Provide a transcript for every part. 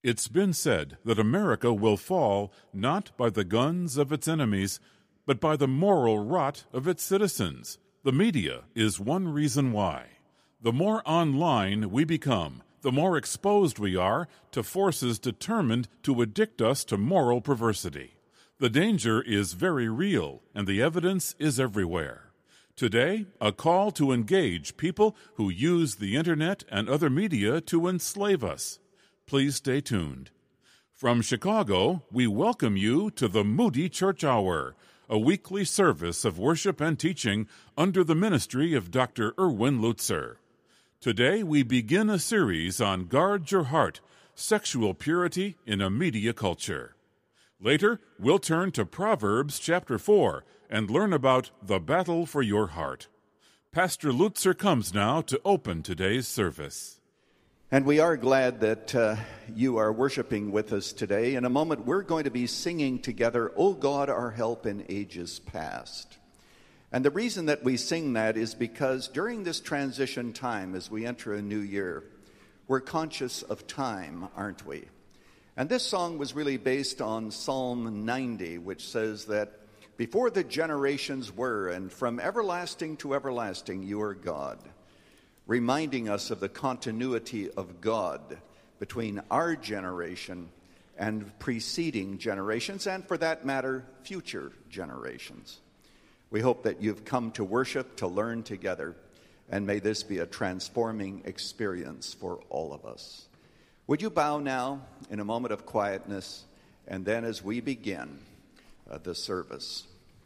It's been said that America will fall not by the guns of its enemies, but by the moral rot of its citizens. The media is one reason why. The more online we become, the more exposed we are to forces determined to addict us to moral perversity. The danger is very real, and the evidence is everywhere. Today, a call to engage people who use the internet and other media to enslave us. Please stay tuned. From Chicago, we welcome you to the Moody Church Hour, a weekly service of worship and teaching under the ministry of Dr. Erwin Lutzer. Today, we begin a series on Guard Your Heart, Sexual Purity in a Media Culture. Later, we'll turn to Proverbs chapter 4 and learn about the battle for your heart. Pastor Lutzer comes now to open today's service. And we are glad that you are worshiping with us today. In a moment, we're going to be singing together, O God, our help in ages past. And the reason that we sing that is because during this transition time, as we enter a new year, we're conscious of time, aren't we? And this song was really based on Psalm 90, which says that before the generations were, and from everlasting to everlasting, you are God, reminding us of the continuity of God between our generation and preceding generations, and for that matter, future generations. We hope that you've come to worship, to learn together, and may this be a transforming experience for all of us. Would you bow now in a moment of quietness, and then as we begin the service.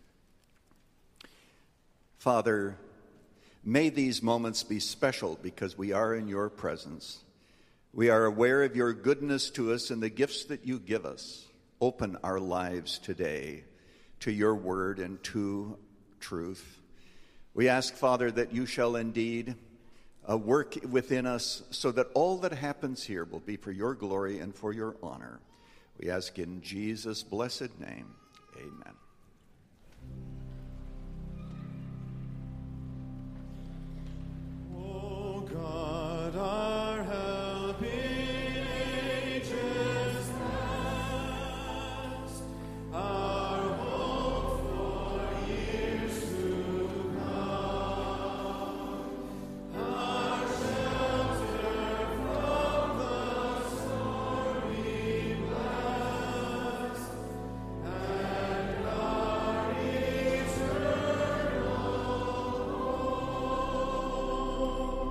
Father, may these moments be special because we are in your presence. We are aware of your goodness to us and the gifts that you give us. Open our lives today to your word and to truth. We ask, Father, that you shall indeed work within us so that all that happens here will be for your glory and for your honor. We ask in Jesus' blessed name. Amen. God, our help in ages past, our hope for years to come, our shelter from the stormy blast, and our eternal hope.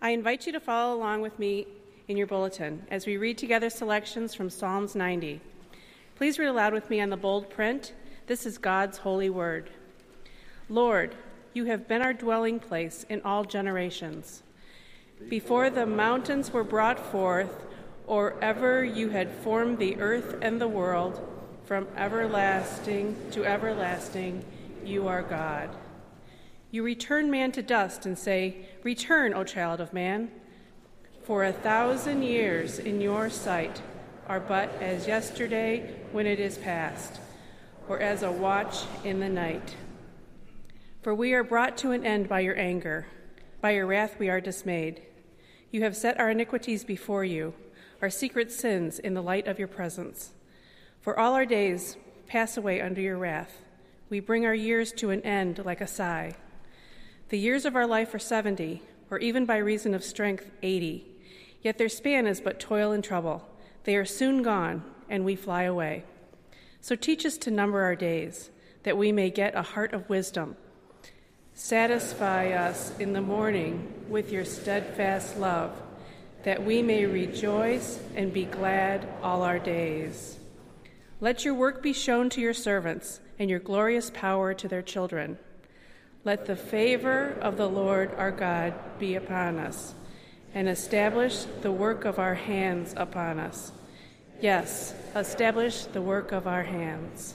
I invite you to follow along with me in your bulletin as we read together selections from Psalms 90. Please read aloud with me on the bold print. This is God's holy word. Lord, you have been our dwelling place in all generations. Before the mountains were brought forth, or ever you had formed the earth and the world, from everlasting to everlasting, you are God. You return man to dust and say, "Return, O child of man." For 1,000 years in your sight are but as yesterday when it is past, or as a watch in the night. For we are brought to an end by your anger. By your wrath we are dismayed. You have set our iniquities before you, our secret sins in the light of your presence. For all our days pass away under your wrath. We bring our years to an end like a sigh. The years of our life are 70, or even by reason of strength 80. Yet their span is but toil and trouble. They are soon gone, and we fly away. So teach us to number our days, that we may get a heart of wisdom. Satisfy us in the morning with your steadfast love, that we may rejoice and be glad all our days. Let your work be shown to your servants, and your glorious power to their children. Let the favor of the Lord our God be upon us, and establish the work of our hands upon us. Yes, establish the work of our hands.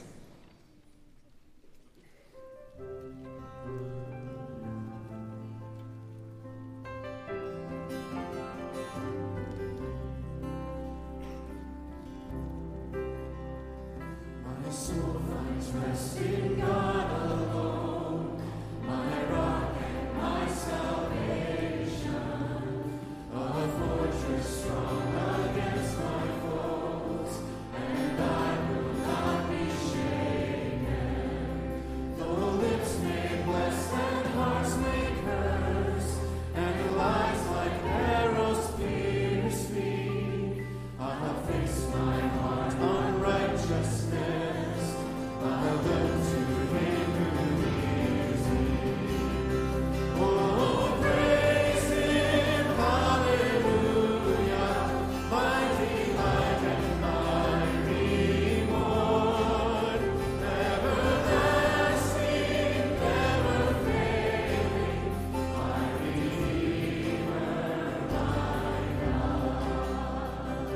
My soul finds rest in God alone, my rock and my salvation, a fortress strong against my foes, and I will not be shaken. Though lips may bless and hearts may curse, and lies like arrows pierce me, I'll face my heart on righteousness. I'll look to him who hears me. Oh, praise him, hallelujah, my delight and my reward. Everlasting, never failing, my Redeemer, my God.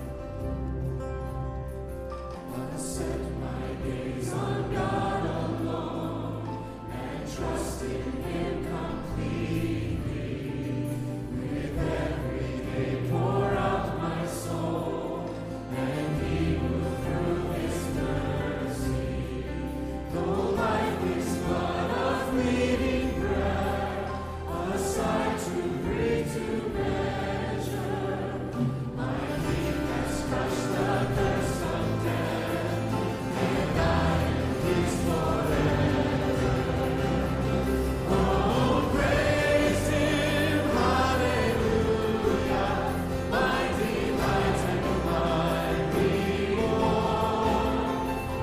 I set my gaze on God alone and trust in him completely. With every day pour out my soul, and he will prove his mercy. Though life is but a fleeting breath, a sigh too brief to measure, my King has crushed the curse of death, and I am his forever. Oh, praise him, hallelujah, my delight and my reward.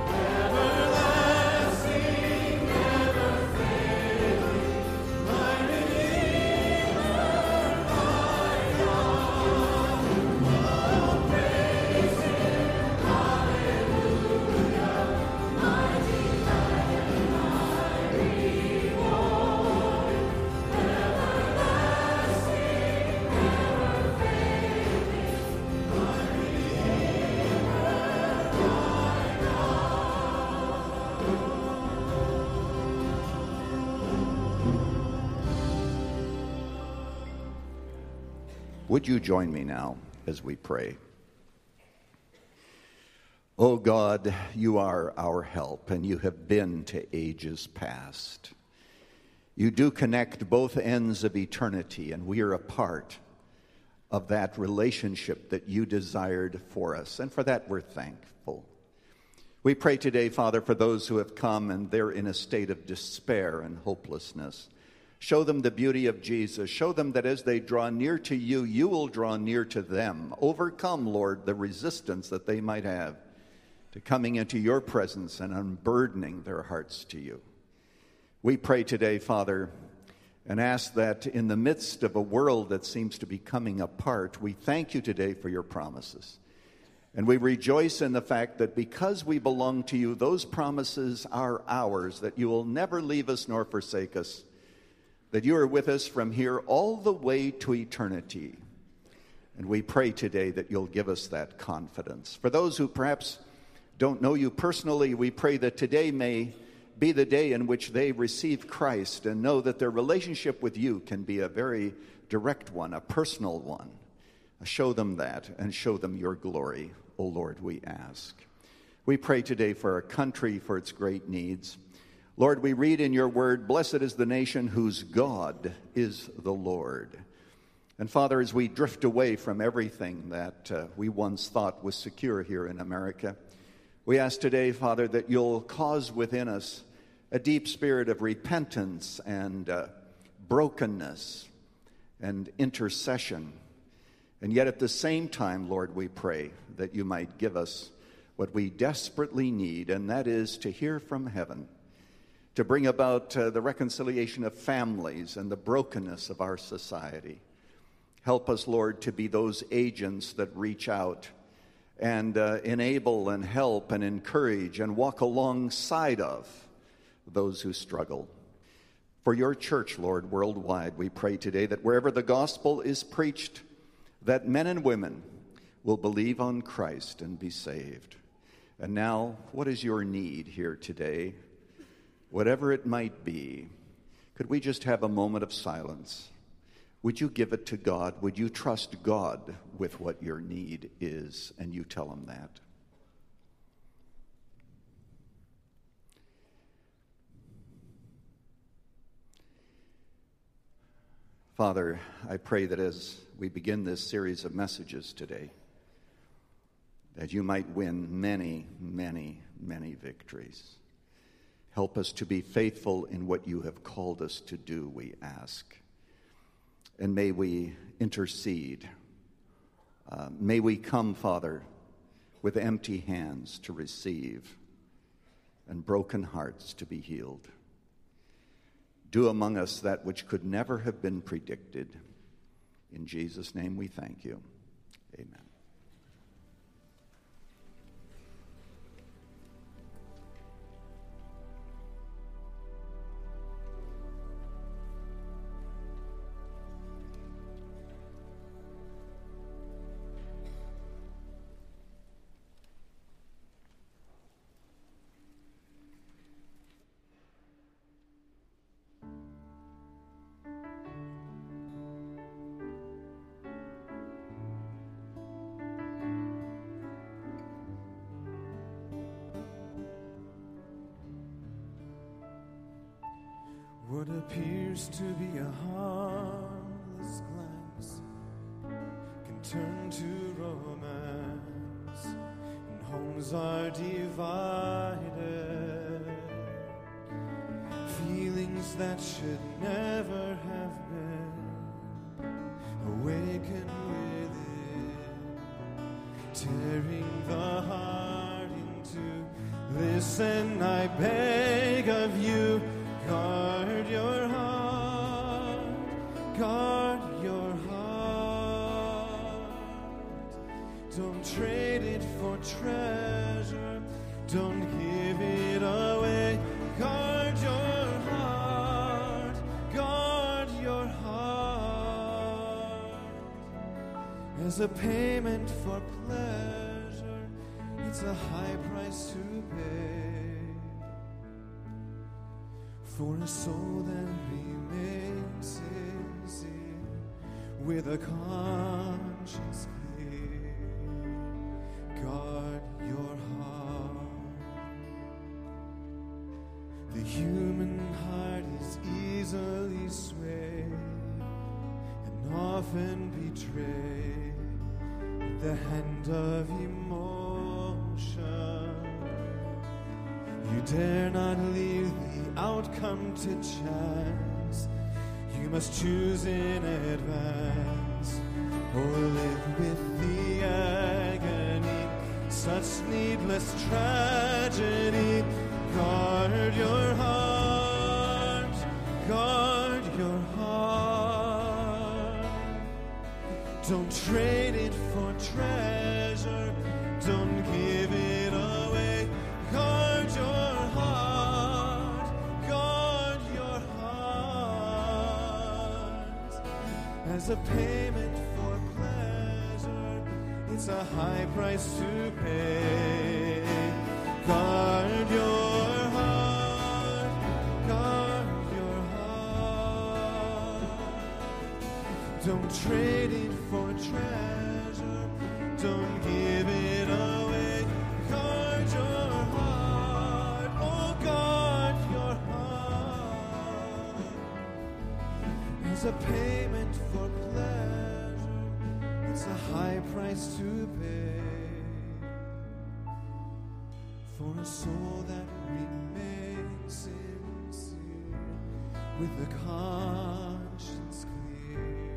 Everlasting, never failing, my Redeemer, my God. Oh, praise him, hallelujah, my delight and my reward. Everlasting, never failing, my Would you join me now as we pray? O God, you are our help, and you have been to ages past. You do connect both ends of eternity, and we are a part of that relationship that you desired for us, and for that we're thankful. We pray today, Father, for those who have come and they're in a state of despair and hopelessness. Show them the beauty of Jesus. Show them that as they draw near to you, you will draw near to them. Overcome, Lord, the resistance that they might have to coming into your presence and unburdening their hearts to you. We pray today, Father, and ask that in the midst of a world that seems to be coming apart, we thank you today for your promises. And we rejoice in the fact that because we belong to you, those promises are ours, that you will never leave us nor forsake us, that you are with us from here all the way to eternity. And we pray today that you'll give us that confidence. For those who perhaps don't know you personally, we pray that today may be the day in which they receive Christ and know that their relationship with you can be a very direct one, a personal one. Show them that and show them your glory, O Lord, we ask. We pray today for our country, for its great needs. Lord, we read in your word, blessed is the nation whose God is the Lord. And Father, as we drift away from everything that we once thought was secure here in America, we ask today, Father, that you'll cause within us a deep spirit of repentance and brokenness and intercession. And yet at the same time, Lord, we pray that you might give us what we desperately need, and that is to hear from heaven, to bring about the reconciliation of families and the brokenness of our society. Help us, Lord, to be those agents that reach out and enable and help and encourage and walk alongside of those who struggle. For your church, Lord, worldwide, we pray today that wherever the gospel is preached, that men and women will believe on Christ and be saved. And now, what is your need here today? Whatever it might be, could we just have a moment of silence? Would you give it to God? Would you trust God with what your need is? And you tell him that. Father, I pray that as we begin this series of messages today, that you might win many, many, many victories. Help us to be faithful in what you have called us to do, we ask. And may we intercede. May we come, Father, with empty hands to receive and broken hearts to be healed. Do among us that which could never have been predicted. In Jesus' name we thank you. Amen. What appears to be a harmless glance can turn to romance, and homes are divided. Feelings that should never have been awaken within, tearing the heart into. Listen, I beg of you, guard your heart, guard your heart. Don't trade it for treasure, don't give it away. Guard your heart, guard your heart. As a payment for pleasure, it's a high price to pay. For a soul that remains sincere, with a conscience clear, guard your heart. The human heart is easily swayed and often betrayed in the hand of emotion. You dare not leave the outcome to chance. You must choose in advance, or live with the agony, such needless tragedy. Guard your heart, guard your heart. Don't trade it for treasure. Don't give it away. Guard your heart. Guard your heart. As a payment for pleasure, it's a high price to pay. Guard your heart. Guard your heart. Don't trade it for treasure. Don't give it away. Guard your heart. Oh, guard your heart. As a payment for pleasure, it's a high price to pay. For a soul that remains sincere, with the conscience clear,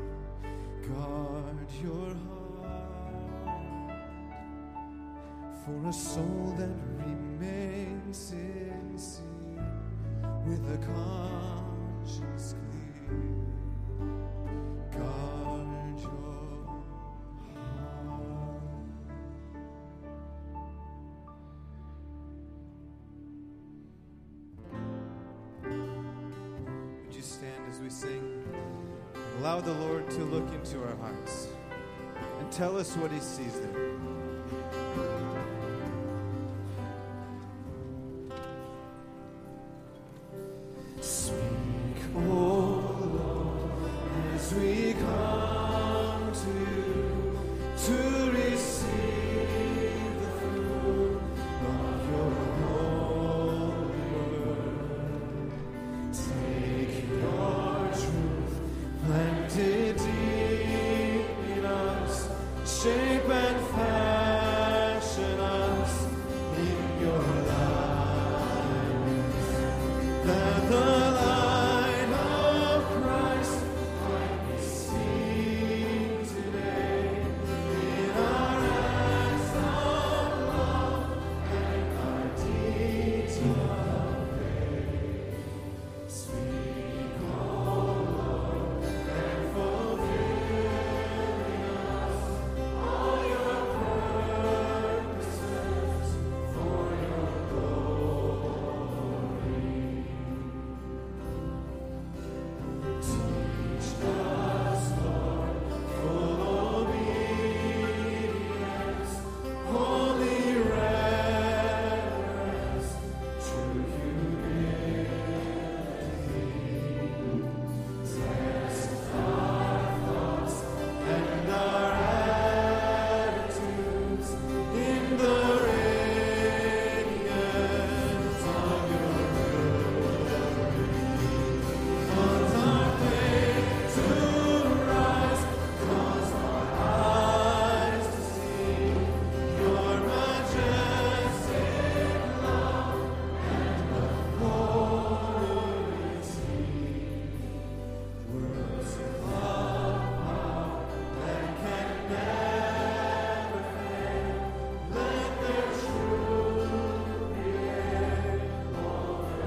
guard your heart. For a soul that remains sincere, with the conscience clear, guard your heart. Would you stand as we sing? Allow the Lord to look into our hearts and tell us what he sees there. Speak, oh Lord, as we come to you to receive the fruit of your holy word. Take your truth, plant it deep in us, shape and fashion us in your likeness, that the light of Christ might be seen today in our acts of love and our deeds of faith. Speak, O Lord, and fulfilling us all your purposes for your glory. Teach us, Lord, full obedience, holy reverence, true humility. Test our thoughts and our attitudes in the radiance of your glory. Cause our faith to rise, cause our eyes to see your majestic love and authority. Words of love, power that can never fail. Let their truth prevail over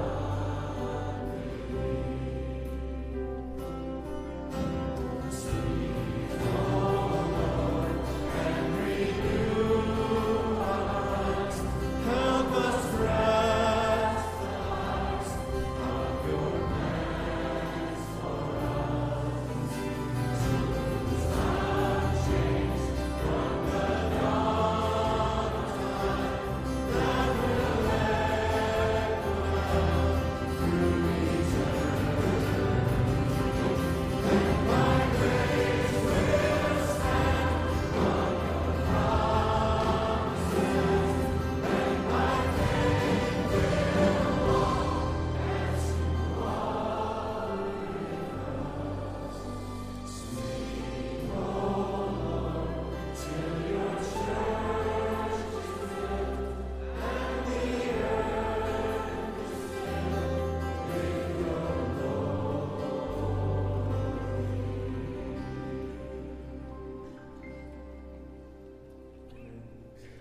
Speak, O Lord, and renew our minds. Help us grasp the hearts of your plans for us. Truths unchanged from the dawn of time that will echo out through eternity. And by grace we'll stand on your promises, and by faith we'll walk as you walk with us. Speak, O Lord, till your church is filled, and the earth is filled with your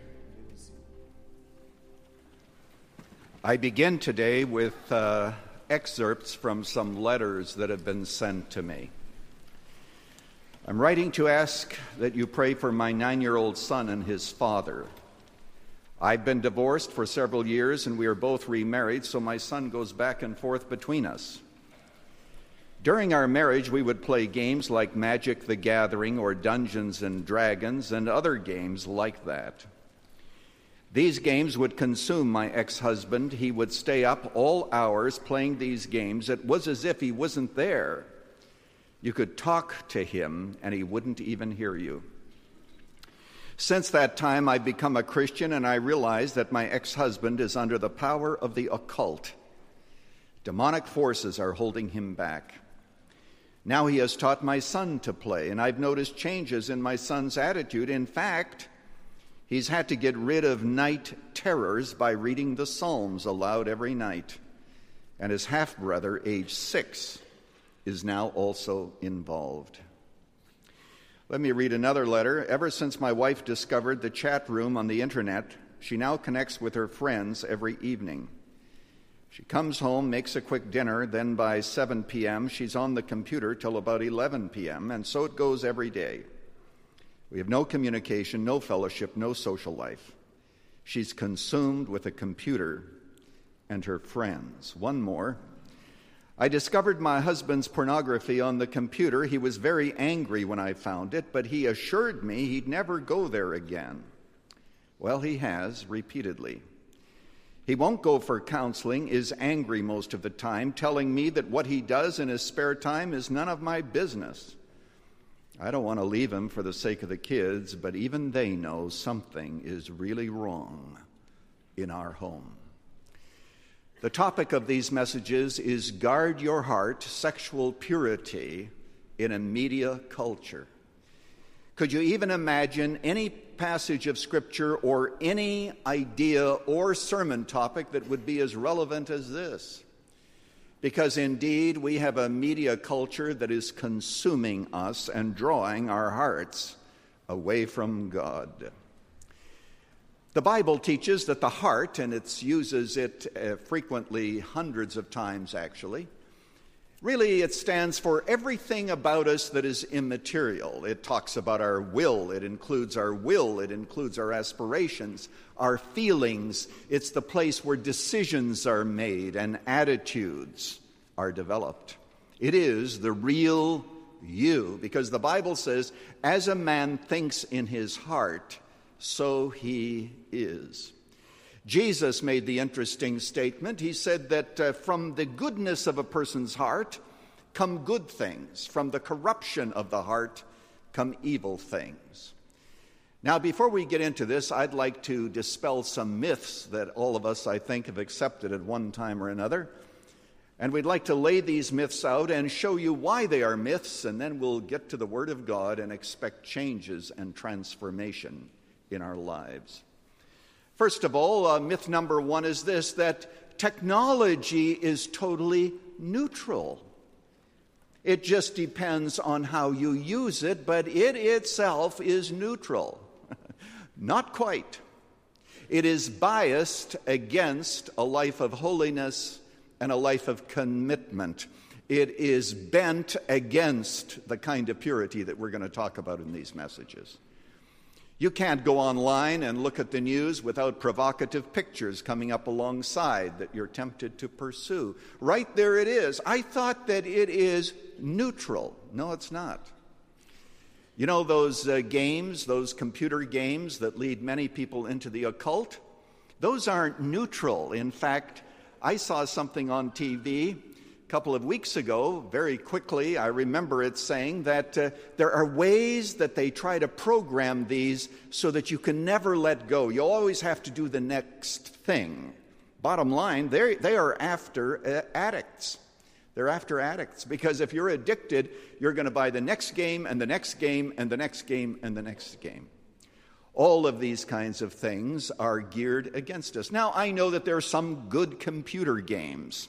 I begin today with excerpts from some letters that have been sent to me. I'm writing to ask that you pray for my 9-year-old son and his father. I've been divorced for several years, and we are both remarried, so my son goes back and forth between us. During our marriage, we would play games like Magic the Gathering or Dungeons and Dragons and other games like that. These games would consume my ex-husband. He would stay up all hours playing these games. It was as if he wasn't there. You could talk to him, and he wouldn't even hear you. Since that time, I've become a Christian, and I realize that my ex-husband is under the power of the occult. Demonic forces are holding him back. Now he has taught my son to play, and I've noticed changes in my son's attitude. In fact, he's had to get rid of night terrors by reading the Psalms aloud every night. And his half-brother, age 6, is now also involved. Let me read another letter. Ever since my wife discovered the chat room on the internet, she now connects with her friends every evening. She comes home, makes a quick dinner, then by 7 p.m. she's on the computer till about 11 p.m., and so it goes every day. We have no communication, no fellowship, no social life. She's consumed with a computer and her friends. One more. I discovered my husband's pornography on the computer. He was very angry when I found it, but he assured me he'd never go there again. Well, he has, repeatedly. He won't go for counseling, is angry most of the time, telling me that what he does in his spare time is none of my business. I don't want to leave him for the sake of the kids, but even they know something is really wrong in our home. The topic of these messages is Guard Your Heart, Sexual Purity in a Media Culture. Could you even imagine any passage of Scripture or any idea or sermon topic that would be as relevant as this? Because indeed, we have a media culture that is consuming us and drawing our hearts away from God. The Bible teaches that the heart, and it uses it frequently, hundreds of times actually, really, it stands for everything about us that is immaterial. It talks about our will. It includes our will. It includes our aspirations, our feelings. It's the place where decisions are made and attitudes are developed. It is the real you, because the Bible says, as a man thinks in his heart, so he is. Jesus made the interesting statement. He said that from the goodness of a person's heart come good things. From the corruption of the heart come evil things. Now, before we get into this, I'd like to dispel some myths that all of us, I think, have accepted at one time or another. And we'd like to lay these myths out and show you why they are myths, and then we'll get to the Word of God and expect changes and transformation in our lives. First of all, myth number one is this, that technology is totally neutral. It just depends on how you use it, but it itself is neutral. Not quite. It is biased against a life of holiness and a life of commitment. It is bent against the kind of purity that we're going to talk about in these messages. You can't go online and look at the news without provocative pictures coming up alongside that you're tempted to pursue. Right there it is. I thought that it is neutral. No, it's not. You know those games, those computer games that lead many people into the occult? Those aren't neutral. In fact, I saw something on TV a couple of weeks ago, very quickly. I remember it saying that there are ways that they try to program these so that you can never let go. You always have to do the next thing. Bottom line, they are after addicts. They're after addicts, because if you're addicted, you're going to buy the next game and the next game and the next game and the next game. All of these kinds of things are geared against us. Now, I know that there are some good computer games.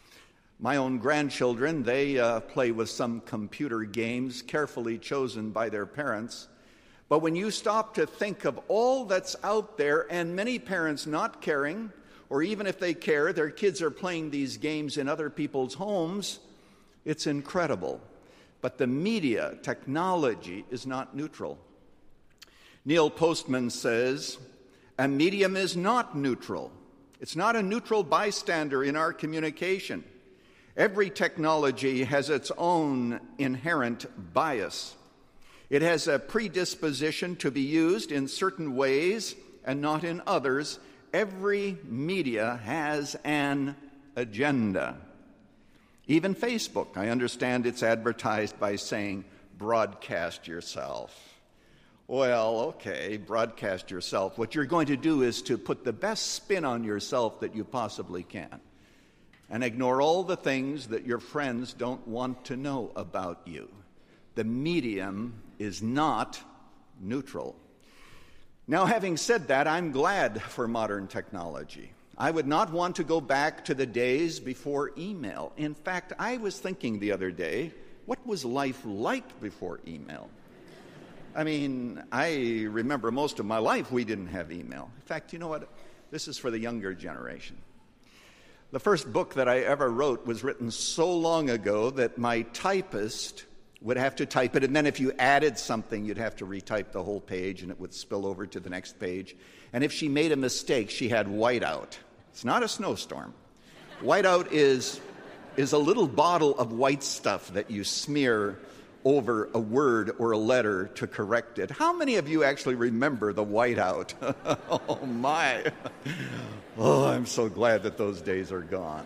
My own grandchildren, they play with some computer games carefully chosen by their parents. But when you stop to think of all that's out there, and many parents not caring or even if they care, their kids are playing these games in other people's homes, it's incredible. But the media, technology, is not neutral. Neil Postman says, a medium is not neutral. It's not a neutral bystander in our communication. Every technology has its own inherent bias. It has a predisposition to be used in certain ways and not in others. Every media has an agenda. Even Facebook, I understand it's advertised by saying, broadcast yourself. Well, okay, broadcast yourself. What you're going to do is to put the best spin on yourself that you possibly can and ignore all the things that your friends don't want to know about you. The medium is not neutral. Now, having said that, I'm glad for modern technology. I would not want to go back to the days before email. In fact, I was thinking the other day, what was life like before email? I mean, I remember most of my life we didn't have email. In fact, you know what? This is for the younger generation. The first book that I ever wrote was written so long ago that my typist would have to type it, and then if you added something, you'd have to retype the whole page, and it would spill over to the next page. And if she made a mistake, she had whiteout. It's not a snowstorm. Whiteout is a little bottle of white stuff that you smear over a word or a letter to correct it. How many of you actually remember the whiteout? Oh, my. Oh, I'm so glad that those days are gone.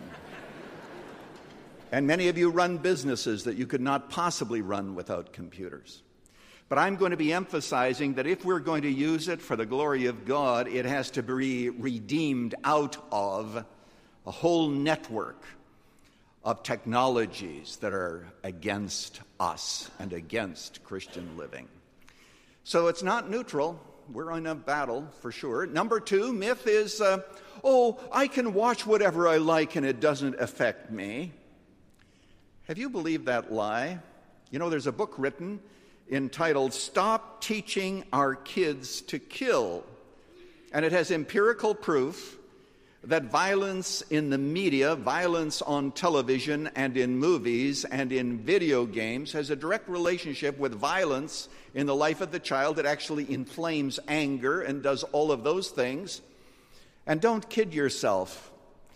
And many of you run businesses that you could not possibly run without computers. But I'm going to be emphasizing that if we're going to use it for the glory of God, it has to be redeemed out of a whole network of technologies that are against us and against Christian living. So it's not neutral. We're in a battle for sure. Number two, myth is, I can watch whatever I like and it doesn't affect me. Have you believed that lie? You know, there's a book written entitled Stop Teaching Our Kids to Kill. And it has empirical proof that violence in the media, violence on television and in movies and in video games has a direct relationship with violence in the life of the child. It actually inflames anger and does all of those things. And don't kid yourself.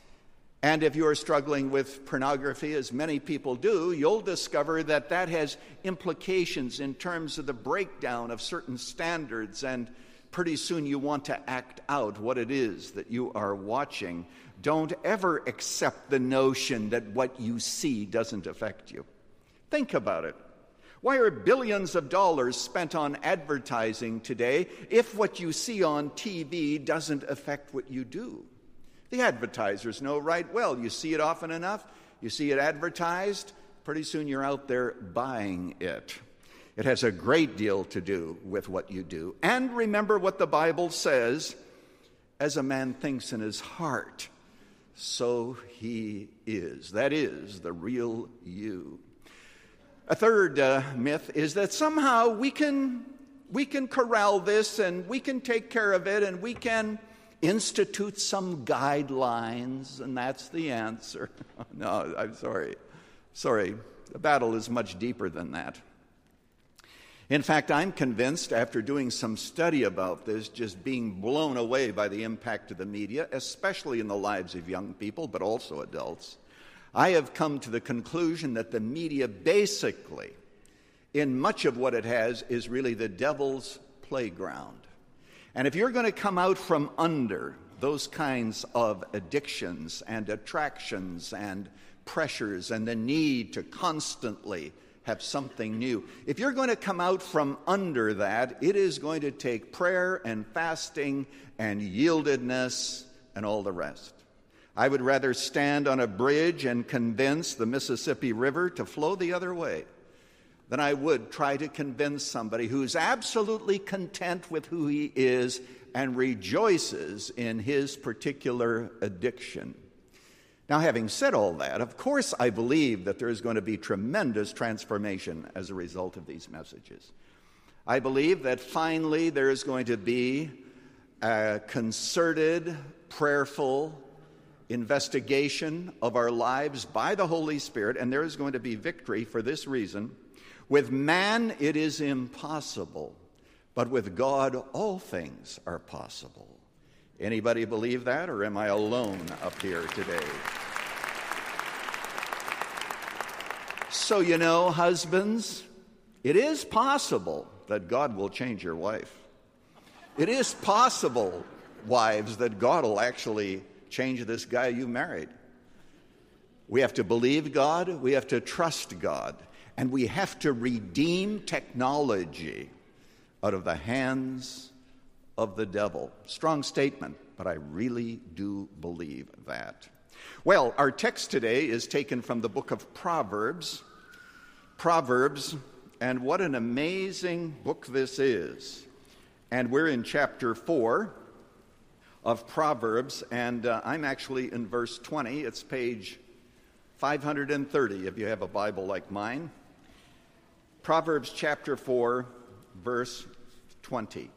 And if you are struggling with pornography, as many people do, you'll discover that that has implications in terms of the breakdown of certain standards, and pretty soon you want to act out what it is that you are watching. Don't ever accept the notion that what you see doesn't affect you. Think about it. Why are billions of dollars spent on advertising today if what you see on TV doesn't affect what you do? The advertisers know right well. You see it often enough, you see it advertised, pretty soon you're out there buying it. It has a great deal to do with what you do. And remember what the Bible says, as a man thinks in his heart, so he is. That is the real you. A third myth is that somehow we can corral this and we can take care of it and we can institute some guidelines, and that's the answer. No, I'm sorry. Sorry, the battle is much deeper than that. In fact, I'm convinced, after doing some study about this, just being blown away by the impact of the media, especially in the lives of young people, but also adults, I have come to the conclusion that the media basically, in much of what it has, is really the devil's playground. And if you're going to come out from under those kinds of addictions and attractions and pressures and the need to constantly have something new, if you're going to come out from under that, it is going to take prayer and fasting and yieldedness and all the rest. I would rather stand on a bridge and convince the Mississippi River to flow the other way than I would try to convince somebody who's absolutely content with who he is and rejoices in his particular addiction. Now, having said all that, of course I believe that there is going to be tremendous transformation as a result of these messages. I believe that finally there is going to be a concerted, prayerful, investigation of our lives by the Holy Spirit, and there is going to be victory for this reason. With man it is impossible, but with God all things are possible. Anybody believe that, or am I alone up here today? So you know, husbands, it is possible that God will change your wife. It is possible, wives, that God will actually change this guy you married. We have to believe God, we have to trust God, and we have to redeem technology out of the hands of the devil. Strong statement, but I really do believe that. Well, our text today is taken from the book of Proverbs. Proverbs, and what an amazing book this is. And we're in chapter 4 of Proverbs, and I'm actually in verse 20. It's page 530 if you have a Bible like mine. Proverbs chapter 4, verse 20.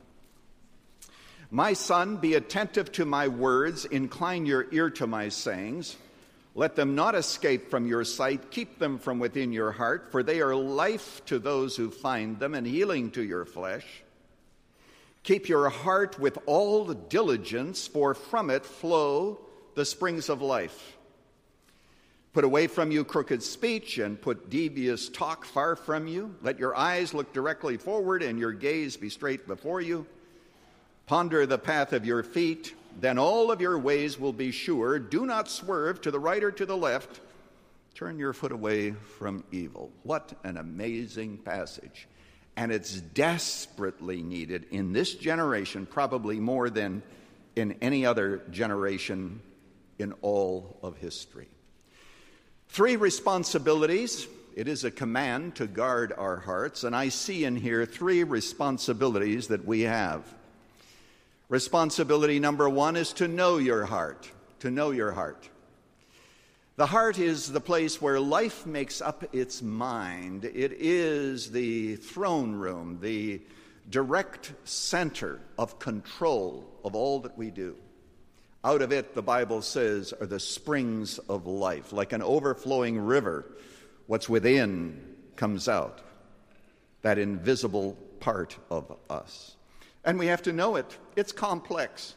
My son, be attentive to my words, incline your ear to my sayings. Let them not escape from your sight, keep them from within your heart, for they are life to those who find them and healing to your flesh. Keep your heart with all diligence, for from it flow the springs of life. Put away from you crooked speech and put devious talk far from you. Let your eyes look directly forward and your gaze be straight before you. Ponder the path of your feet, then all of your ways will be sure. Do not swerve to the right or to the left. Turn your foot away from evil. What an amazing passage. And it's desperately needed in this generation, probably more than in any other generation in all of history. 3 responsibilities. It is a command to guard our hearts, and I see in here 3 responsibilities that we have. Responsibility number 1 is to know your heart, to know your heart. The heart is the place where life makes up its mind. It is the throne room, the direct center of control of all that we do. Out of it, the Bible says, are the springs of life. Like an overflowing river, what's within comes out, that invisible part of us. And we have to know it. It's complex.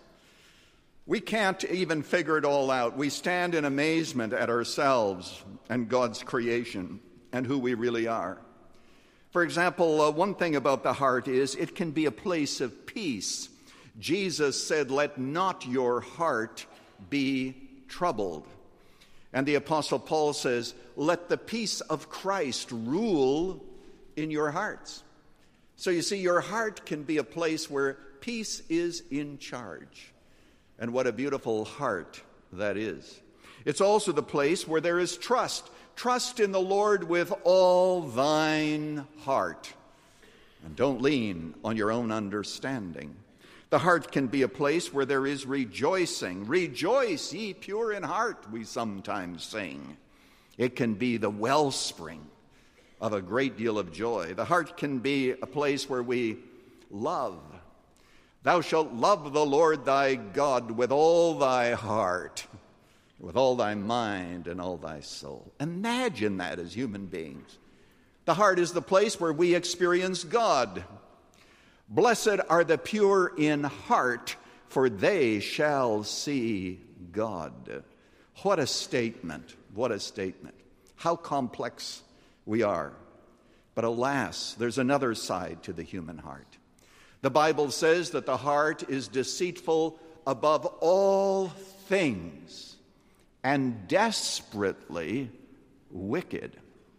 We can't even figure it all out. We stand in amazement at ourselves and God's creation and who we really are. For example, one thing about the heart is it can be a place of peace. Jesus said, "Let not your heart be troubled." And the Apostle Paul says, "Let the peace of Christ rule in your hearts." So you see, your heart can be a place where peace is in charge. And what a beautiful heart that is. It's also the place where there is trust. Trust in the Lord with all thine heart. And don't lean on your own understanding. The heart can be a place where there is rejoicing. Rejoice, ye pure in heart, we sometimes sing. It can be the wellspring of a great deal of joy. The heart can be a place where we love. Thou shalt love the Lord thy God with all thy heart, with all thy mind and all thy soul. Imagine that as human beings. The heart is the place where we experience God. Blessed are the pure in heart, for they shall see God. What a statement. What a statement. How complex we are. But alas, there's another side to the human heart. The Bible says that the heart is deceitful above all things and desperately wicked.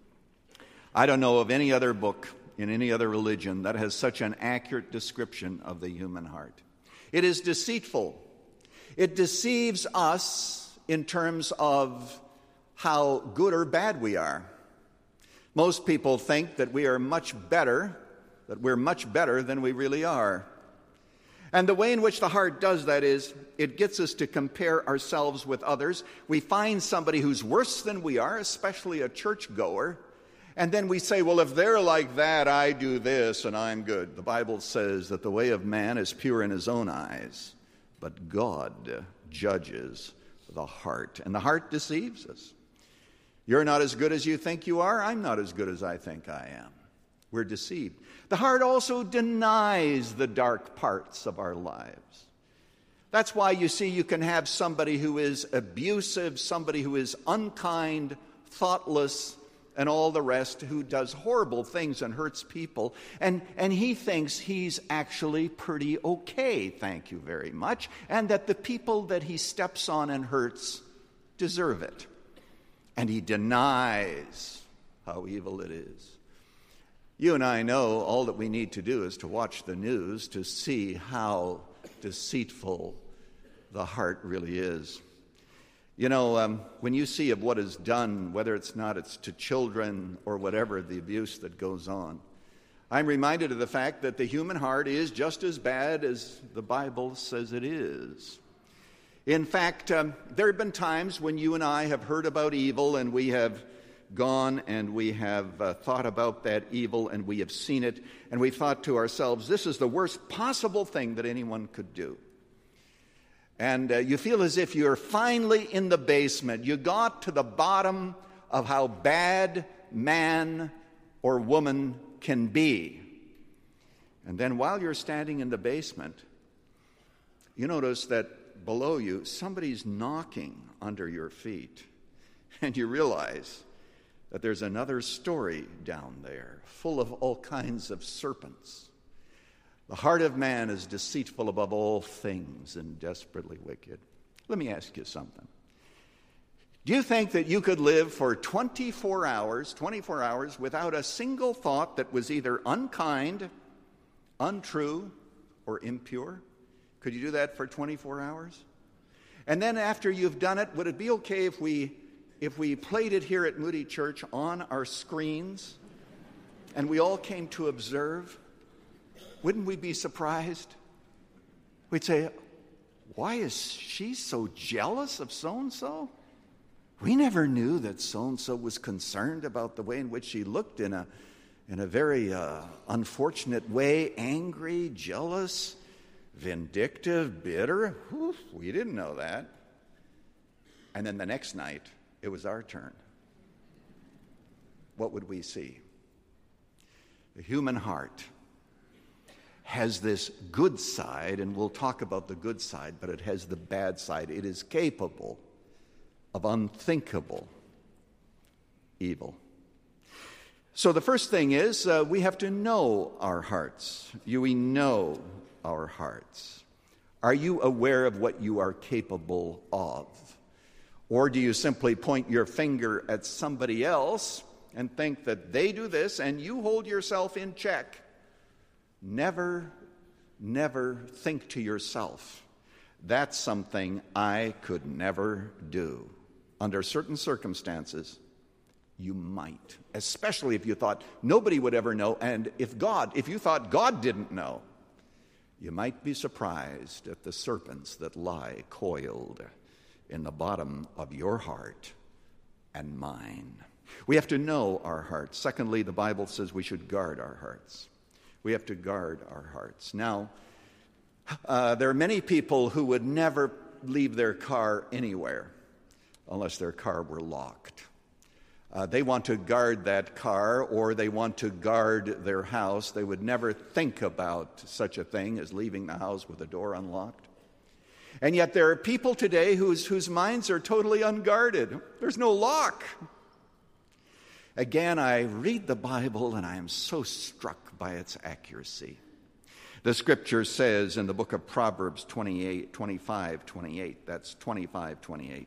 I don't know of any other book in any other religion that has such an accurate description of the human heart. It is deceitful. It deceives us in terms of how good or bad we are. Most people think that we're much better than we really are. And the way in which the heart does that is it gets us to compare ourselves with others. We find somebody who's worse than we are, especially a churchgoer, and then we say, well, if they're like that, I do this and I'm good. The Bible says that the way of man is pure in his own eyes, but God judges the heart. And the heart deceives us. You're not as good as you think you are. I'm not as good as I think I am. We're deceived. The heart also denies the dark parts of our lives. That's why you see you can have somebody who is abusive, somebody who is unkind, thoughtless, and all the rest, who does horrible things and hurts people. And he thinks he's actually pretty okay, thank you very much, and that the people that he steps on and hurts deserve it. And he denies how evil it is. You and I know all that we need to do is to watch the news to see how deceitful the heart really is. You know, when you see of what is done, whether it's to children or whatever, the abuse that goes on, I'm reminded of the fact that the human heart is just as bad as the Bible says it is. In fact, there have been times when you and I have heard about evil and we have gone and we have thought about that evil and we have seen it and we thought to ourselves, this is the worst possible thing that anyone could do. And you feel as if you're finally in the basement. You got to the bottom of how bad man or woman can be. And then while you're standing in the basement, you notice that below you, somebody's knocking under your feet. And you realize that there's another story down there, full of all kinds of serpents. The heart of man is deceitful above all things and desperately wicked. Let me ask you something. Do you think that you could live for 24 hours without a single thought that was either unkind, untrue, or impure? Could you do that for 24 hours? And then after you've done it, would it be okay if we played it here at Moody Church on our screens and we all came to observe? Wouldn't we be surprised? We'd say, why is she so jealous of so-and-so? We never knew that so-and-so was concerned about the way in which she looked in a very unfortunate way, angry, jealous, vindictive, bitter. Oof, we didn't know that. And then the next night, it was our turn. What would we see? The human heart has this good side, and we'll talk about the good side, but it has the bad side. It is capable of unthinkable evil. So the first thing is we have to know our hearts. We know our hearts. Are you aware of what you are capable of? Or do you simply point your finger at somebody else and think that they do this and you hold yourself in check? Never think to yourself, that's something I could never do. Under certain circumstances, you might, especially if you thought nobody would ever know, and if you thought God didn't know, you might be surprised at the serpents that lie coiled in the bottom of your heart and mine. We have to know our hearts. Secondly, the Bible says we should guard our hearts. We have to guard our hearts. Now, there are many people who would never leave their car anywhere unless their car were locked. They want to guard that car, or they want to guard their house. They would never think about such a thing as leaving the house with the door unlocked. And yet there are people today whose minds are totally unguarded. There's no lock. Again, I read the Bible and I am so struck by its accuracy. The scripture says in the book of Proverbs 25:28, that's 25:28.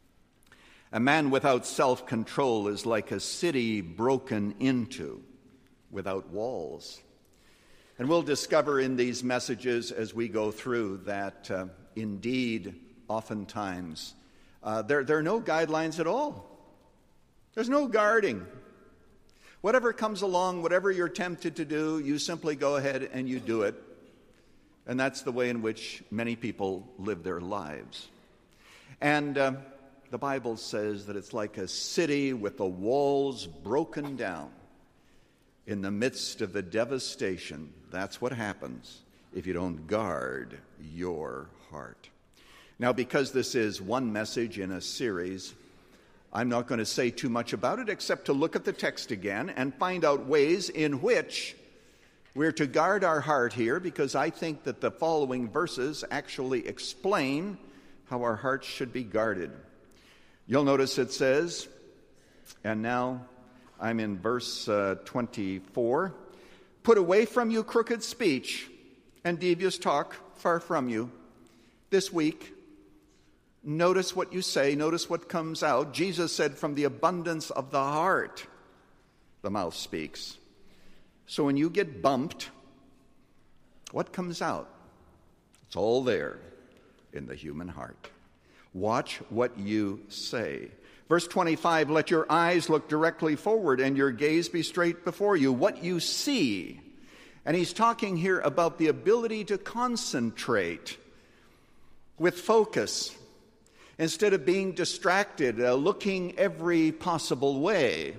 A man without self-control is like a city broken into without walls. And we'll discover in these messages as we go through that indeed, oftentimes, there are no guidelines at all. There's no guarding. Whatever comes along, whatever you're tempted to do, you simply go ahead and you do it. And that's the way in which many people live their lives. And the Bible says that it's like a city with the walls broken down in the midst of the devastation. That's what happens if you don't guard your heart. Now, because this is one message in a series, I'm not going to say too much about it except to look at the text again and find out ways in which we're to guard our heart here, because I think that the following verses actually explain how our hearts should be guarded. You'll notice it says, and now I'm in verse 24, "Put away from you crooked speech and devious talk far from you." This week, notice what you say, notice what comes out. Jesus said, from the abundance of the heart, the mouth speaks. So when you get bumped, what comes out? It's all there in the human heart. Watch what you say. Verse 25, "Let your eyes look directly forward and your gaze be straight before you." What you see. And he's talking here about the ability to concentrate with focus instead of being distracted, looking every possible way.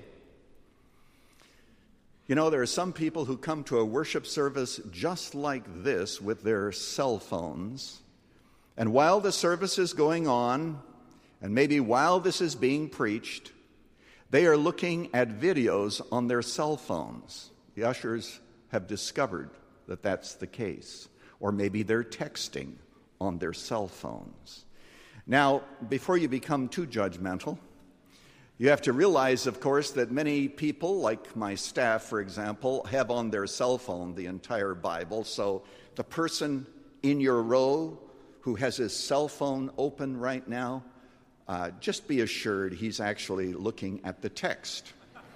You know, there are some people who come to a worship service just like this with their cell phones. And while the service is going on, and maybe while this is being preached, they are looking at videos on their cell phones. The ushers have discovered that that's the case. Or maybe they're texting on their cell phones. Now, before you become too judgmental, you have to realize, of course, that many people, like my staff, for example, have on their cell phone the entire Bible. So the person in your row who has his cell phone open right now, just be assured he's actually looking at the text.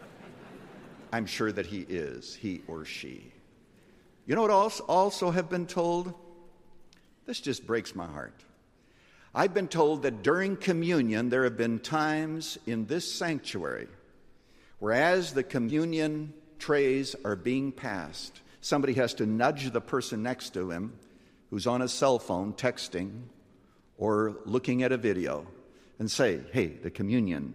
I'm sure that he is, he or she. You know what also have been told? This just breaks my heart. I've been told that during communion there have been times in this sanctuary where as the communion trays are being passed, somebody has to nudge the person next to him who's on a cell phone texting or looking at a video and say, "Hey, the communion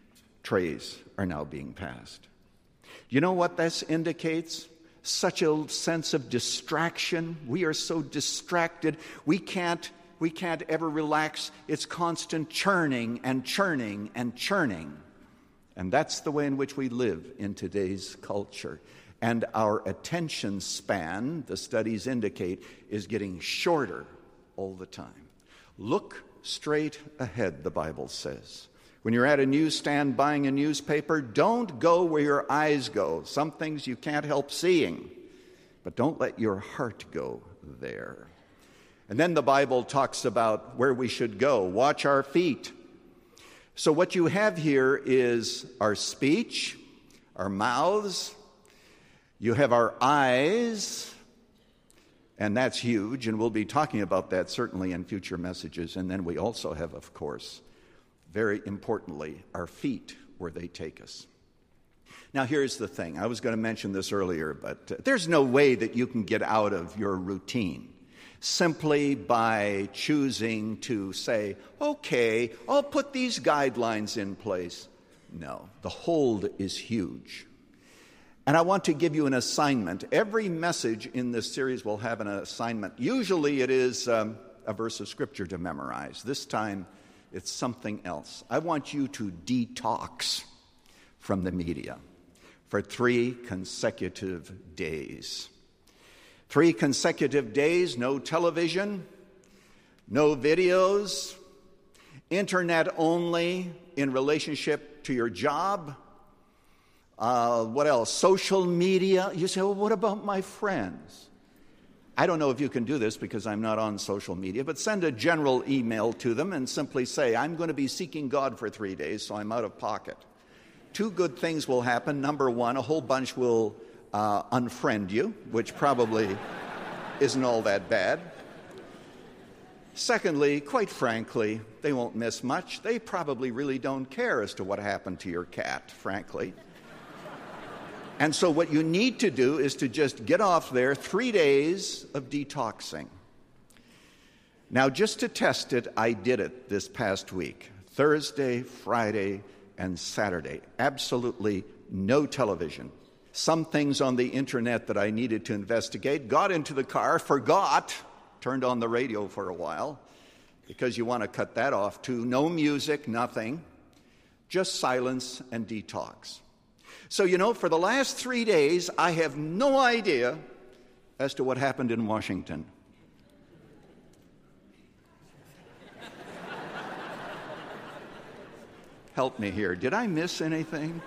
trays are now being passed." You know what this indicates? Such a sense of distraction. We are so distracted. We can't ever relax. It's constant churning and churning and churning. And that's the way in which we live in today's culture. And our attention span, the studies indicate, is getting shorter all the time. Look straight ahead, the Bible says. When you're at a newsstand buying a newspaper, don't go where your eyes go. Some things you can't help seeing, but don't let your heart go there. And then the Bible talks about where we should go. Watch our feet. So what you have here is our speech, our mouths. You have our eyes, and that's huge, and we'll be talking about that certainly in future messages. And then we also have, of course, very importantly, our feet, where they take us. Now, here's the thing. I was going to mention this earlier, but there's no way that you can get out of your routine simply by choosing to say, okay, I'll put these guidelines in place. No, the hold is huge. And I want to give you an assignment. Every message in this series will have an assignment. Usually it is a verse of Scripture to memorize. This time it's something else. I want you to detox from the media for 3 consecutive days. 3 consecutive days, no television, no videos, internet only in relationship to your job. What else? Social media. You say, well, what about my friends? I don't know if you can do this because I'm not on social media, but send a general email to them and simply say, I'm going to be seeking God for 3 days, so I'm out of pocket. 2 good things will happen. Number 1, a whole bunch will unfriend you, which probably isn't all that bad. Secondly, quite frankly, they won't miss much. They probably really don't care as to what happened to your cat, frankly. And so what you need to do is to just get off there 3 days of detoxing. Now, just to test it, I did it this past week. Thursday, Friday, and Saturday. Absolutely no television. Some things on the internet that I needed to investigate. Got into the car, forgot, turned on the radio for a while, because you want to cut that off too. No music, nothing, just silence and detox. So, for the last 3 days, I have no idea as to what happened in Washington. Help me here. Did I miss anything?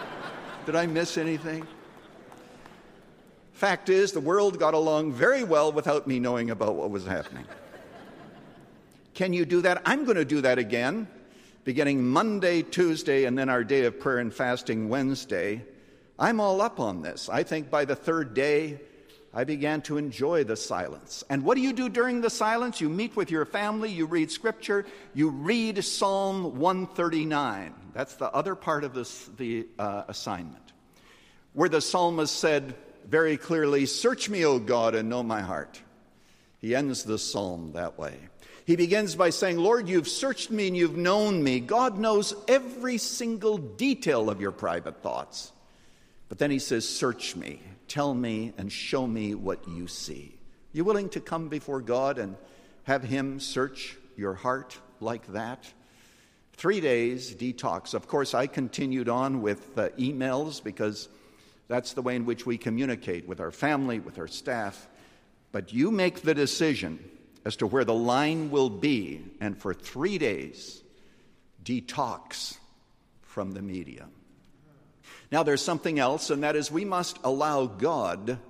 Fact is, the world got along very well without me knowing about what was happening. Can you do that? I'm going to do that again, beginning Monday, Tuesday, and then our day of prayer and fasting Wednesday. I'm all up on this. I think by the third day, I began to enjoy the silence. And what do you do during the silence? You meet with your family, you read Scripture, you read Psalm 139. That's the other part of the assignment, where the psalmist said very clearly, "Search me, O God, and know my heart." He ends the psalm that way. He begins by saying, "Lord, you've searched me and you've known me." God knows every single detail of your private thoughts. But then he says, "Search me, tell me, and show me what you see." You willing to come before God and have him search your heart like that? 3 days detox. Of course, I continued on with emails because that's the way in which we communicate with our family, with our staff. But you make the decision as to where the line will be, and for 3 days, detox from the media. Now there's something else, and that is we must allow God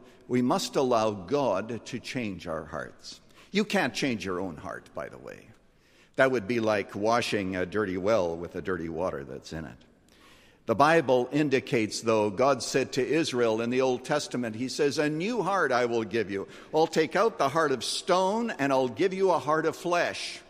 to change our hearts. You can't change your own heart, by the way. That would be like washing a dirty well with the dirty water that's in it. The Bible indicates, though, God said to Israel in the Old Testament, he says, "A new heart I will give you. I'll take out the heart of stone and I'll give you a heart of flesh."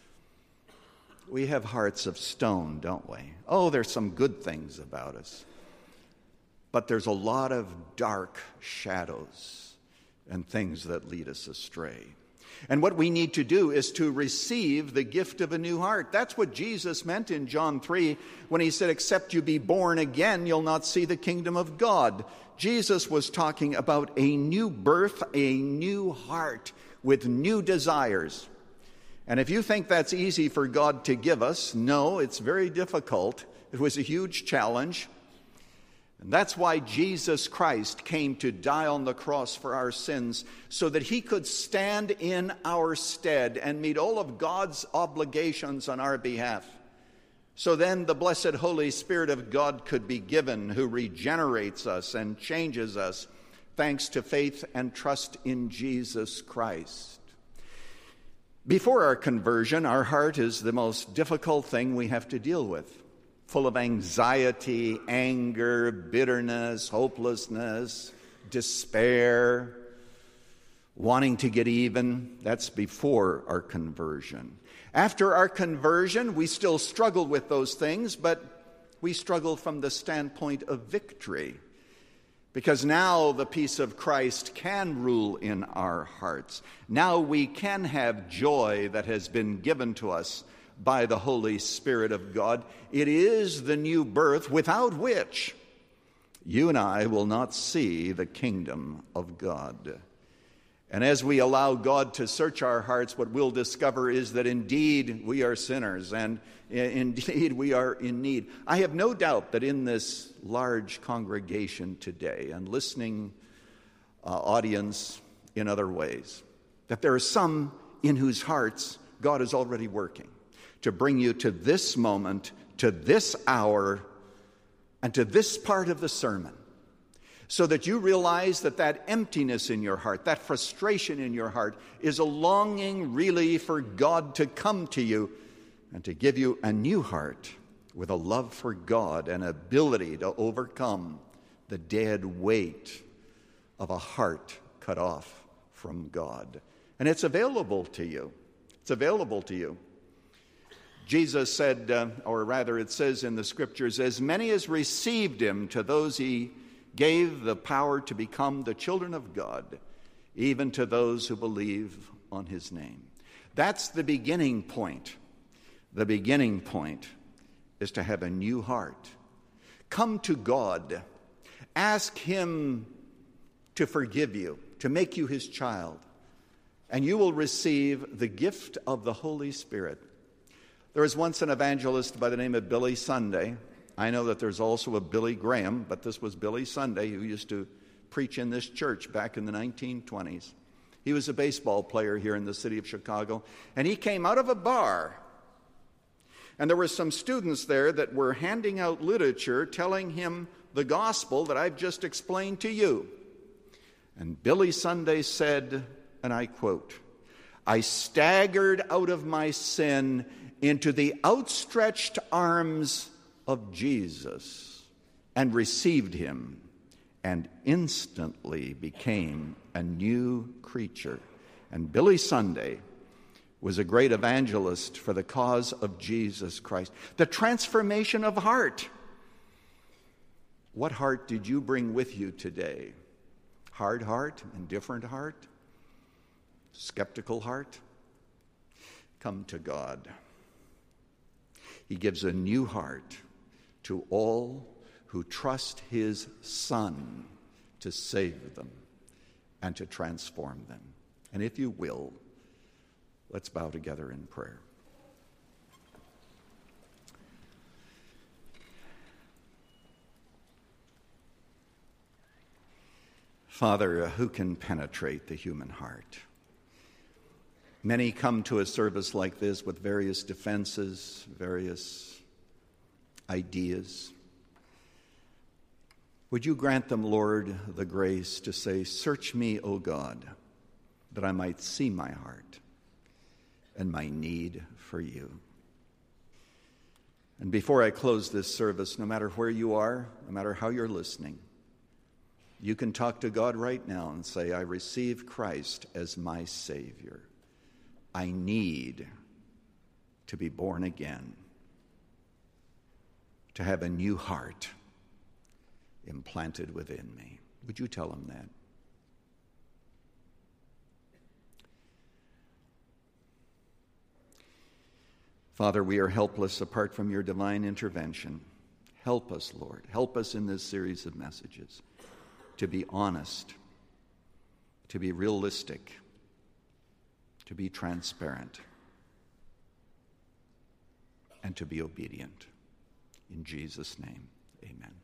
We have hearts of stone, don't we? Oh, there's some good things about us. But there's a lot of dark shadows and things that lead us astray. And what we need to do is to receive the gift of a new heart. That's what Jesus meant in John 3 when he said, "Except you be born again, you'll not see the kingdom of God." Jesus was talking about a new birth, a new heart with new desires. And if you think that's easy for God to give us, no, it's very difficult. It was a huge challenge. And that's why Jesus Christ came to die on the cross for our sins, so that he could stand in our stead and meet all of God's obligations on our behalf. So then the blessed Holy Spirit of God could be given, who regenerates us and changes us, thanks to faith and trust in Jesus Christ. Before our conversion, our heart is the most difficult thing we have to deal with. Full of anxiety, anger, bitterness, hopelessness, despair, wanting to get even. That's before our conversion. After our conversion, we still struggle with those things, but we struggle from the standpoint of victory. Because now the peace of Christ can rule in our hearts. Now we can have joy that has been given to us by the Holy Spirit of God. It is the new birth without which you and I will not see the kingdom of God. And as we allow God to search our hearts, what we'll discover is that indeed we are sinners and indeed we are in need. I have no doubt that in this large congregation today and listening audience in other ways, that there are some in whose hearts God is already working to bring you to this moment, to this hour, and to this part of the sermon, so that you realize that that emptiness in your heart, that frustration in your heart, is a longing really for God to come to you and to give you a new heart with a love for God and ability to overcome the dead weight of a heart cut off from God. And it's available to you. It's available to you. Jesus said, or rather it says in the Scriptures, "As many as received him, to those he gave the power to become the children of God, even to those who believe on his name." That's the beginning point. The beginning point is to have a new heart. Come to God. Ask him to forgive you, to make you his child. and you will receive the gift of the Holy Spirit. There was once an evangelist by the name of Billy Sunday. I know that there's also a Billy Graham, but this was Billy Sunday, who used to preach in this church back in the 1920s. He was a baseball player here in the city of Chicago, and he came out of a bar. And there were some students there that were handing out literature telling him the gospel that I've just explained to you. And Billy Sunday said, and I quote, "I staggered out of my sin into the outstretched arms of Jesus and received him, and instantly became a new creature." And Billy Sunday was a great evangelist for the cause of Jesus Christ. The transformation of heart. What heart did you bring with you today? Hard heart, indifferent heart, skeptical heart? Come to God. He gives a new heart to all who trust his Son to save them and to transform them. And if you will, let's bow together in prayer. Father, who can penetrate the human heart? Many come to a service like this with various defenses, various ideas. Would you grant them, Lord, the grace to say, "Search me, O God, that I might see my heart and my need for you." And before I close this service, no matter where you are, no matter how you're listening, you can talk to God right now and say, "I receive Christ as my Savior. I need to be born again, to have a new heart implanted within me." Would you tell him that? Father, we are helpless apart from your divine intervention. Help us, Lord. Help us in this series of messages to be honest, to be realistic, to be transparent, and to be obedient. In Jesus' name, amen.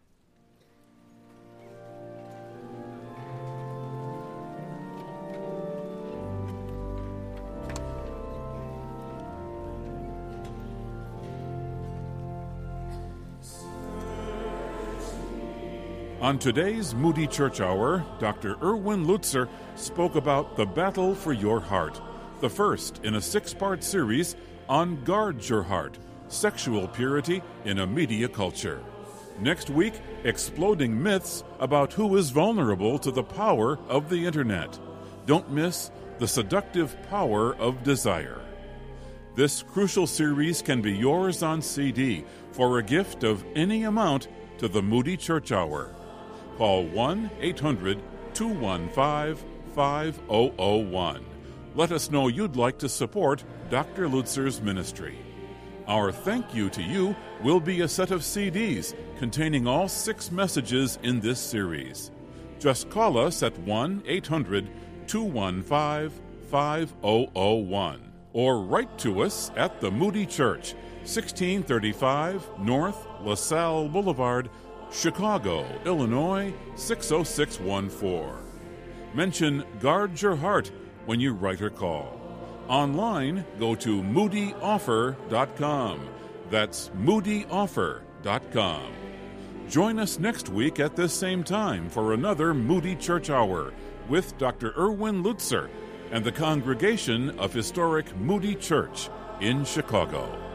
On today's Moody Church Hour, Dr. Erwin Lutzer spoke about the battle for your heart, the first in a 6-part series on Guard Your Heart, Sexual Purity in a Media Culture. Next week, exploding myths about who is vulnerable to the power of the Internet. Don't miss The Seductive Power of Desire. This crucial series can be yours on CD for a gift of any amount to the Moody Church Hour. Call 1-800-215-5001. Let us know you'd like to support Dr. Lutzer's ministry. Our thank you to you will be a set of CDs containing all 6 messages in this series. Just call us at 1-800-215-5001 or write to us at the Moody Church, 1635 North LaSalle Boulevard, Chicago, Illinois, 60614. Mention Guard Your Heart when you write or call. Online, go to moodyoffer.com. That's moodyoffer.com. Join us next week at this same time for another Moody Church Hour with Dr. Erwin Lutzer and the congregation of historic Moody Church in Chicago.